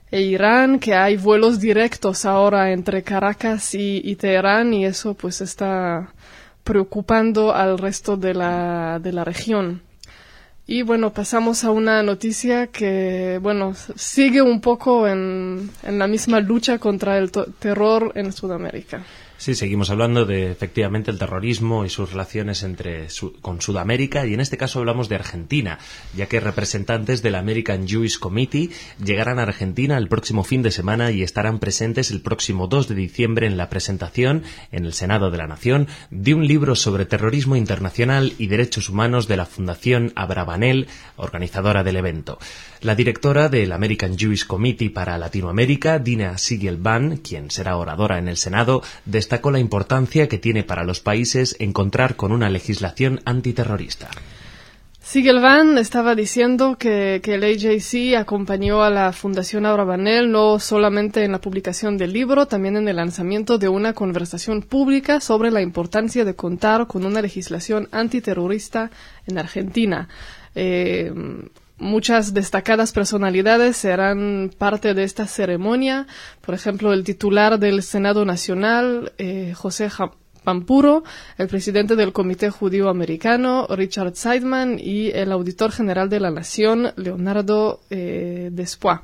[SPEAKER 4] e Irán, que hay vuelos directos ahora entre Caracas y, y Teherán, y eso pues está preocupando al resto de la, de la región. Y bueno, pasamos a una noticia que, bueno, sigue un poco en, en la misma lucha contra el terror en Sudamérica.
[SPEAKER 3] Sí, seguimos hablando de, efectivamente, el terrorismo y sus relaciones entre su, con Sudamérica, y en este caso hablamos de Argentina, ya que representantes del American Jewish Committee llegarán a Argentina el próximo fin de semana y estarán presentes el próximo dos de diciembre en la presentación en el Senado de la Nación de un libro sobre terrorismo internacional y derechos humanos de la Fundación Abravanel, organizadora del evento. La directora del American Jewish Committee para Latinoamérica, Dina Siegel-Ban, quien será oradora en el Senado, destacó la importancia que tiene para los países encontrar con una legislación antiterrorista.
[SPEAKER 4] Siegel-Ban estaba diciendo que, que el A J C acompañó a la Fundación Abravanel no solamente en la publicación del libro, también en el lanzamiento de una conversación pública sobre la importancia de contar con una legislación antiterrorista en Argentina. Eh, Muchas destacadas personalidades serán parte de esta ceremonia, por ejemplo, el titular del Senado Nacional, eh, José Pampuro, el presidente del Comité Judío Americano, Richard Seidman, y el auditor general de la Nación, Leonardo eh, Despois.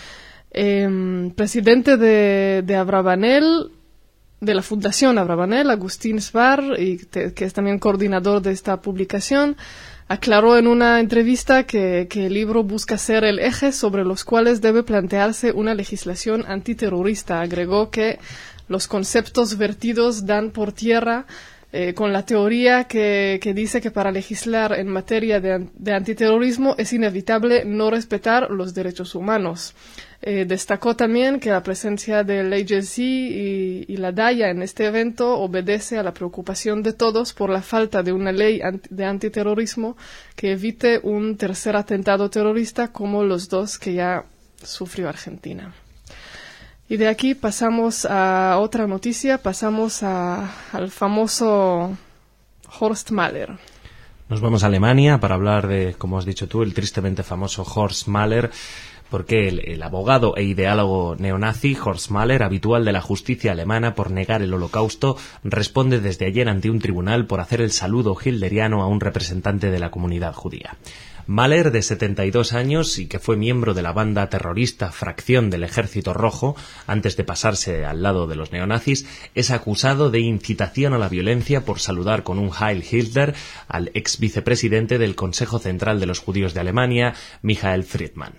[SPEAKER 4] Eh, presidente de, de Abravanel, de la Fundación Abravanel, Agustín Sbar, y te, que es también coordinador de esta publicación, aclaró en una entrevista que, que el libro busca ser el eje sobre los cuales debe plantearse una legislación antiterrorista. Agregó que los conceptos vertidos dan por tierra eh, con la teoría que, que dice que para legislar en materia de, de antiterrorismo es inevitable no respetar los derechos humanos. Eh, destacó también que la presencia del A J C y, y la D A I A en este evento obedece a la preocupación de todos por la falta de una ley anti, de antiterrorismo que evite un tercer atentado terrorista como los dos que ya sufrió Argentina. Y de aquí pasamos a otra noticia, pasamos a, al famoso Horst Mahler.
[SPEAKER 3] Nos vamos a Alemania para hablar de, como has dicho tú, el tristemente famoso Horst Mahler, porque el, el abogado e ideólogo neonazi Horst Mahler, habitual de la justicia alemana por negar el Holocausto, responde desde ayer ante un tribunal por hacer el saludo hitleriano a un representante de la comunidad judía. Mahler, de setenta y dos años y que fue miembro de la banda terrorista Fracción del Ejército Rojo, antes de pasarse al lado de los neonazis, es acusado de incitación a la violencia por saludar con un Heil Hitler al ex vicepresidente del Consejo Central de los Judíos de Alemania, Michael Friedman.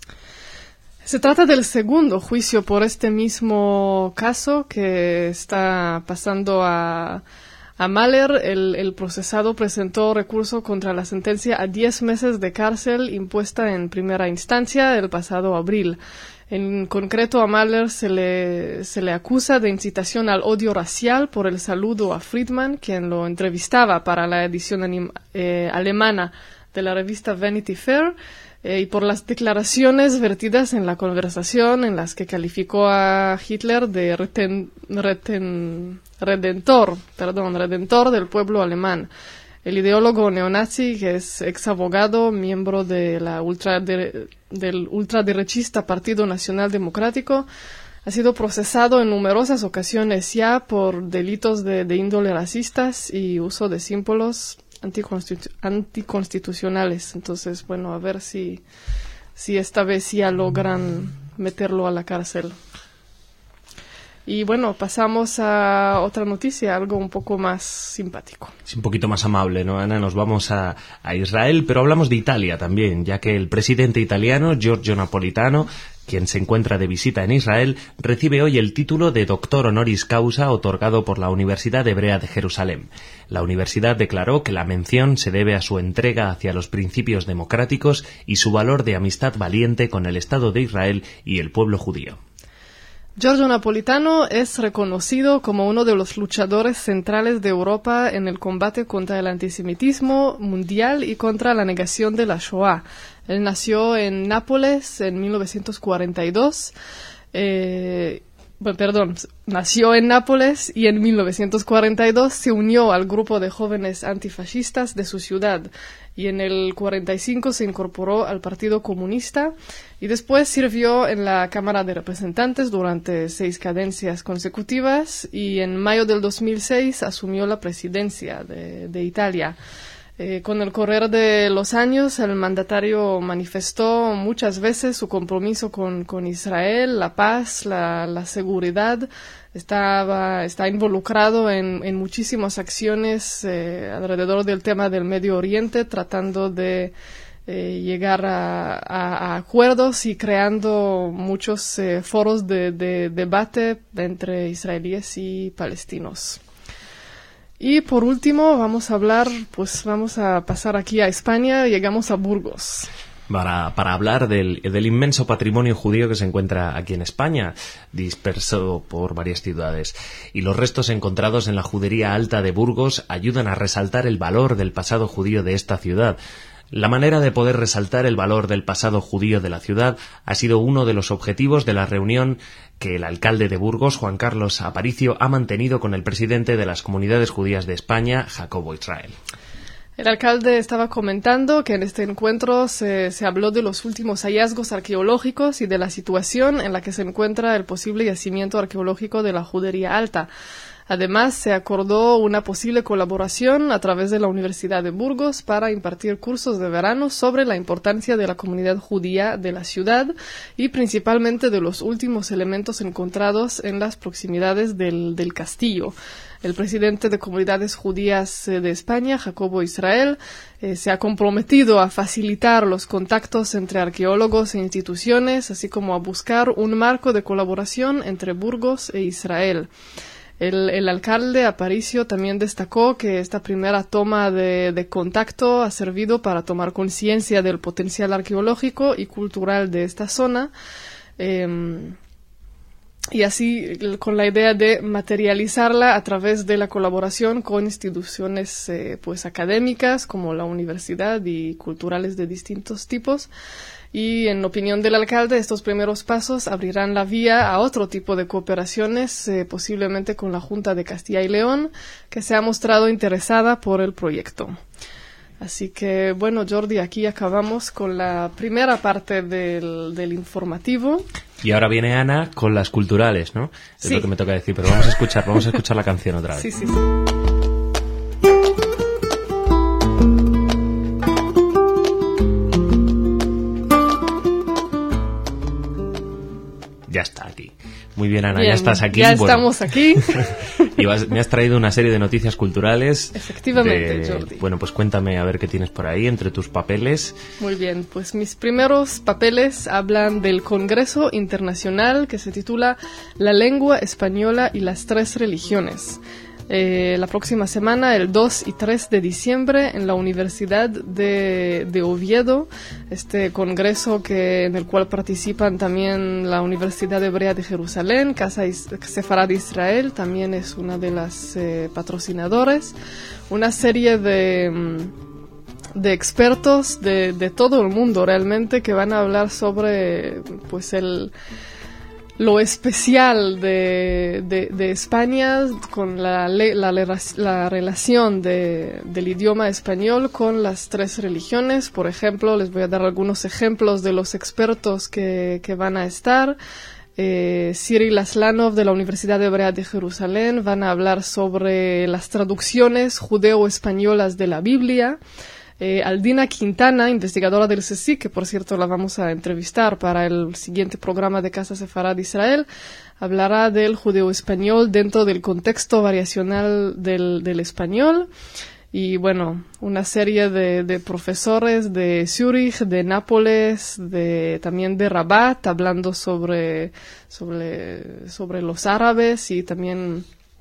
[SPEAKER 4] Se trata del segundo juicio por este mismo caso que está pasando a, a Mahler. El, el procesado presentó recurso contra la sentencia a diez meses de cárcel impuesta en primera instancia el pasado abril. En concreto, a Mahler se le, se le acusa de incitación al odio racial por el saludo a Friedman, quien lo entrevistaba para la edición anim, eh, alemana de la revista Vanity Fair, Eh, y por las declaraciones vertidas en la conversación en las que calificó a Hitler de reten, reten, redentor, perdón, redentor del pueblo alemán. El ideólogo neonazi, que es ex abogado, miembro de la ultra de, del ultraderechista Partido Nacional Democrático, ha sido procesado en numerosas ocasiones ya por delitos de, de índole racistas y uso de símbolos Anticonstitu- anticonstitucionales. Entonces, bueno, a ver si, si esta vez ya logran meterlo a la cárcel. Y bueno, pasamos a otra noticia, algo un poco más simpático.
[SPEAKER 3] Es un poquito más amable, ¿no, Ana? Nos vamos a, a Israel, pero hablamos de Italia también, ya que el presidente italiano, Giorgio Napolitano, quien se encuentra de visita en Israel, recibe hoy el título de doctor honoris causa otorgado por la Universidad Hebrea de Jerusalén. La universidad declaró que la mención se debe a su entrega hacia los principios democráticos y su valor de amistad valiente con el Estado de Israel y el pueblo judío.
[SPEAKER 4] Giorgio Napolitano es reconocido como uno de los luchadores centrales de Europa en el combate contra el antisemitismo mundial y contra la negación de la Shoah. Él nació en Nápoles en mil novecientos cuarenta y dos, eh, bueno, perdón, nació en Nápoles y en mil novecientos cuarenta y dos se unió al grupo de jóvenes antifascistas de su ciudad y en el cuarenta y cinco se incorporó al Partido Comunista y después sirvió en la Cámara de Representantes durante seis cadencias consecutivas y en mayo del dos mil seis asumió la presidencia de, de Italia. Eh, con el correr de los años, el mandatario manifestó muchas veces su compromiso con, con Israel, la paz, la, la seguridad. Estaba, está involucrado en, en muchísimas acciones eh, alrededor del tema del Medio Oriente, tratando de eh, llegar a, a, a acuerdos y creando muchos eh, foros de, de debate entre israelíes y palestinos. Y por último vamos a hablar, pues vamos a pasar aquí a España, llegamos a Burgos.
[SPEAKER 3] Para, para hablar del, del inmenso patrimonio judío que se encuentra aquí en España, disperso por varias ciudades. Y los restos encontrados en la judería alta de Burgos ayudan a resaltar el valor del pasado judío de esta ciudad. La manera de poder resaltar el valor del pasado judío de la ciudad ha sido uno de los objetivos de la reunión que el alcalde de Burgos, Juan Carlos Aparicio, ha mantenido con el presidente de las comunidades judías de España, Jacobo Israel.
[SPEAKER 4] El alcalde estaba comentando que en este encuentro se, se habló de los últimos hallazgos arqueológicos y de la situación en la que se encuentra el posible yacimiento arqueológico de la Judería Alta. Además, se acordó una posible colaboración a través de la Universidad de Burgos para impartir cursos de verano sobre la importancia de la comunidad judía de la ciudad y principalmente de los últimos elementos encontrados en las proximidades del, del castillo. El presidente de Comunidades Judías de España, Jacobo Israel, eh, se ha comprometido a facilitar los contactos entre arqueólogos e instituciones, así como a buscar un marco de colaboración entre Burgos e Israel. El, el alcalde Aparicio también destacó que esta primera toma de, de contacto ha servido para tomar conciencia del potencial arqueológico y cultural de esta zona, eh, y así con la idea de materializarla a través de la colaboración con instituciones eh, pues académicas como la universidad y culturales de distintos tipos. Y en opinión del alcalde, estos primeros pasos abrirán la vía a otro tipo de cooperaciones, eh, posiblemente con la Junta de Castilla y León, que se ha mostrado interesada por el proyecto. Así que, bueno, Jordi, aquí acabamos con la primera parte del, del informativo.
[SPEAKER 3] Y ahora viene Ana con las culturales, ¿no? Es
[SPEAKER 4] sí.
[SPEAKER 3] Lo que me toca decir, pero vamos a escuchar, vamos a escuchar la canción otra vez.
[SPEAKER 4] Sí, sí, sí.
[SPEAKER 3] Ya está aquí. Muy bien, Ana,
[SPEAKER 4] Bien,
[SPEAKER 3] ya estás aquí.
[SPEAKER 4] Ya
[SPEAKER 3] bueno.
[SPEAKER 4] estamos aquí.
[SPEAKER 3] Y vas, me has traído una serie de noticias culturales.
[SPEAKER 4] Efectivamente,
[SPEAKER 3] de,
[SPEAKER 4] Jordi.
[SPEAKER 3] Bueno, pues cuéntame a ver qué tienes por ahí entre tus papeles.
[SPEAKER 4] Muy bien, pues mis primeros papeles hablan del Congreso Internacional que se titula La lengua española y las tres religiones. Eh, la próxima semana, el dos y tres de diciembre, en la Universidad de, de Oviedo, este congreso que, en el cual participan también la Universidad Hebrea de Jerusalén, Casa Sefarad de Israel, también es una de las eh, patrocinadores, una serie de, de expertos de, de todo el mundo realmente que van a hablar sobre pues el lo especial de, de, de España con la, la, la, la relación de, del idioma español con las tres religiones. Por ejemplo, les voy a dar algunos ejemplos de los expertos que, que van a estar. Eh, Cyril Aslanov de la Universidad Hebrea de Jerusalén van a hablar sobre las traducciones judeo-españolas de la Biblia. Eh, Aldina Quintana, investigadora del C S I C, que por cierto la vamos a entrevistar para el siguiente programa de Casa Sefarad de Israel, hablará del judeo-español dentro del contexto variacional del, del español. Y bueno, una serie de, de profesores de Zúrich, de Nápoles, de, también de Rabat, hablando sobre, sobre, sobre los árabes y también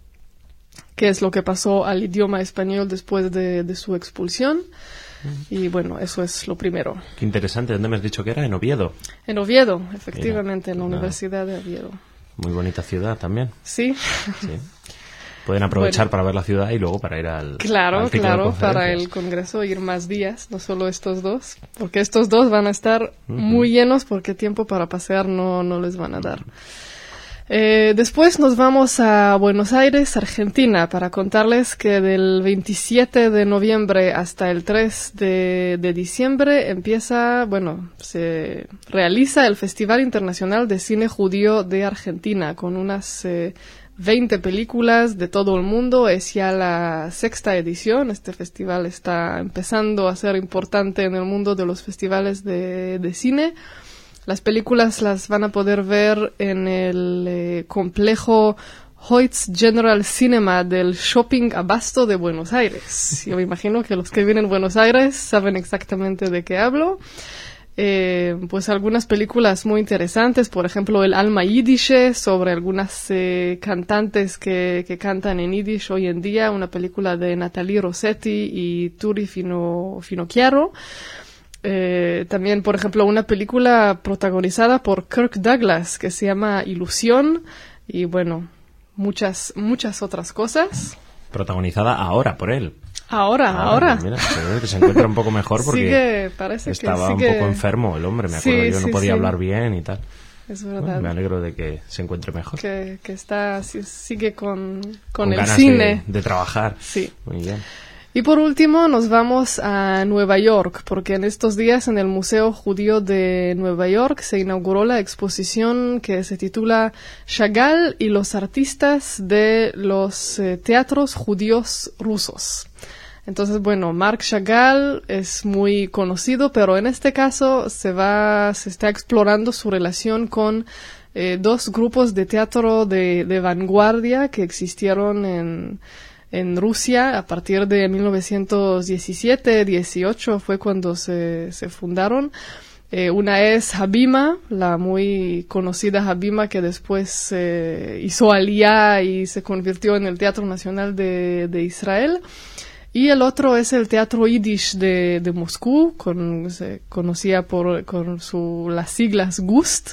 [SPEAKER 4] qué es lo que pasó al idioma español después de, de su expulsión. Y bueno, eso es lo primero.
[SPEAKER 3] Qué interesante. ¿Dónde me has dicho que era? ¿En Oviedo?
[SPEAKER 4] En Oviedo, efectivamente,
[SPEAKER 3] Mira,
[SPEAKER 4] en la
[SPEAKER 3] nada.
[SPEAKER 4] Universidad de Oviedo.
[SPEAKER 3] Muy bonita ciudad también.
[SPEAKER 4] Sí.
[SPEAKER 3] Sí. Pueden aprovechar
[SPEAKER 4] Bueno.
[SPEAKER 3] para ver la ciudad y luego para ir al
[SPEAKER 4] Claro,
[SPEAKER 3] al ciclo de
[SPEAKER 4] claro, para
[SPEAKER 3] conferencias.
[SPEAKER 4] el congreso ir más días, no solo estos dos, porque estos dos van a estar uh-huh. muy llenos porque tiempo para pasear no, no les van a dar. Eh, después nos vamos a Buenos Aires, Argentina, para contarles que del veintisiete de noviembre hasta el tres de, de diciembre empieza, bueno, se realiza el Festival Internacional de Cine Judío de Argentina con unas eh, veinte películas de todo el mundo. Es ya la sexta edición. Este festival está empezando a ser importante en el mundo de los festivales de, de cine. Las películas las van a poder ver en el eh, complejo Hoyts General Cinema del Shopping Abasto de Buenos Aires. Yo me imagino que los que viven en Buenos Aires saben exactamente de qué hablo. Eh, pues algunas películas muy interesantes, por ejemplo, El Alma Yidische, sobre algunas eh, cantantes que, que cantan en Yiddish hoy en día, una película de Natalie Rossetti y Turi Fino, Finocchiaro. Eh, también, por ejemplo, una película protagonizada por Kirk Douglas que se llama Ilusión, y bueno, muchas, muchas otras cosas.
[SPEAKER 3] Protagonizada ahora por él.
[SPEAKER 4] Ahora, ah, ahora.
[SPEAKER 3] Mira, que se encuentra un poco mejor porque
[SPEAKER 4] sigue, parece
[SPEAKER 3] estaba
[SPEAKER 4] que
[SPEAKER 3] un
[SPEAKER 4] sigue...
[SPEAKER 3] poco enfermo el hombre, me acuerdo,
[SPEAKER 4] sí,
[SPEAKER 3] yo no
[SPEAKER 4] sí,
[SPEAKER 3] podía
[SPEAKER 4] sí.
[SPEAKER 3] hablar bien y tal.
[SPEAKER 4] Es verdad.
[SPEAKER 3] Bueno, me alegro de que se encuentre mejor.
[SPEAKER 4] Que, que está, sigue con, con,
[SPEAKER 3] con
[SPEAKER 4] el
[SPEAKER 3] ganas
[SPEAKER 4] cine.
[SPEAKER 3] De, de trabajar.
[SPEAKER 4] Sí.
[SPEAKER 3] Muy bien.
[SPEAKER 4] Y por último nos vamos a Nueva York, porque en estos días en el Museo Judío de Nueva York se inauguró la exposición que se titula Chagall y los artistas de los eh, teatros judíos rusos. Entonces, bueno, Marc Chagall es muy conocido, pero en este caso se va, se está explorando su relación con eh, dos grupos de teatro de, de vanguardia que existieron en en Rusia a partir de mil novecientos diecisiete dieciocho fue cuando se, se fundaron. Eh, una es Habima, la muy conocida Habima que después eh, hizo Aliyah y se convirtió en el Teatro Nacional de, de Israel. Y el otro es el Teatro Yiddish de, de Moscú, con, se conocía por con su, las siglas GUST.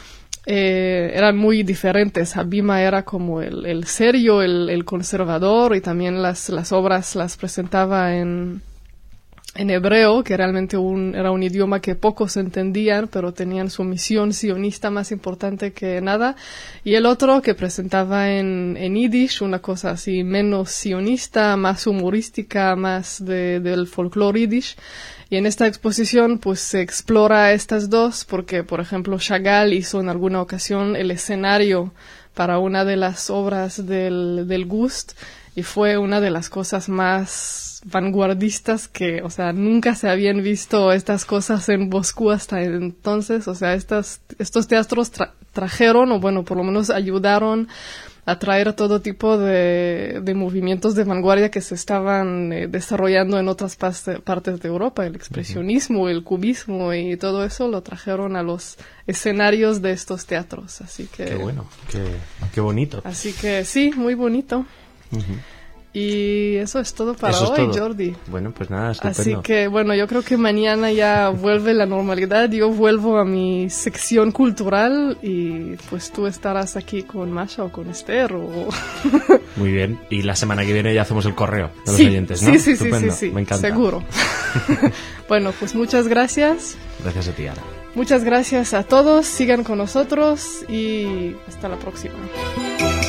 [SPEAKER 4] Eh, eran muy diferentes. Habima era como el, el serio, el, el conservador, y también las, las obras las presentaba en, en hebreo, que realmente un, era un idioma que pocos entendían, pero tenían su misión sionista más importante que nada. Y el otro que presentaba en, en Yiddish, una cosa así menos sionista, más humorística, más de, del folclore Yiddish. Y en esta exposición pues se explora estas dos porque, por ejemplo, Chagall hizo en alguna ocasión el escenario para una de las obras del, del Gust, y fue una de las cosas más vanguardistas que, o sea, nunca se habían visto estas cosas en Moscú hasta entonces. O sea, estas, estos teatros tra- trajeron, o bueno, por lo menos ayudaron a traer todo tipo de, de movimientos de vanguardia que se estaban eh, desarrollando en otras pas- partes de Europa. El expresionismo, uh-huh. el cubismo y todo eso lo trajeron a los escenarios de estos teatros. Así que...
[SPEAKER 3] Qué bueno, qué, qué bonito.
[SPEAKER 4] Así que sí, muy bonito.
[SPEAKER 3] Uh-huh.
[SPEAKER 4] Y eso es todo para
[SPEAKER 3] eso
[SPEAKER 4] hoy,
[SPEAKER 3] todo.
[SPEAKER 4] Jordi.
[SPEAKER 3] Bueno, pues nada, estupendo.
[SPEAKER 4] Así que, bueno, yo creo que mañana ya vuelve la normalidad. Yo vuelvo a mi sección cultural y pues tú estarás aquí con Masha o con Esther. O...
[SPEAKER 3] Muy bien. Y la semana que viene ya hacemos el correo de los
[SPEAKER 4] sí,
[SPEAKER 3] oyentes, ¿no?
[SPEAKER 4] Sí, sí,
[SPEAKER 3] Estupendo.
[SPEAKER 4] sí, sí, sí.
[SPEAKER 3] Me encanta.
[SPEAKER 4] Seguro. Bueno, pues muchas gracias.
[SPEAKER 3] Gracias a ti, Ana.
[SPEAKER 4] Muchas gracias a todos. Sigan con nosotros y hasta la próxima.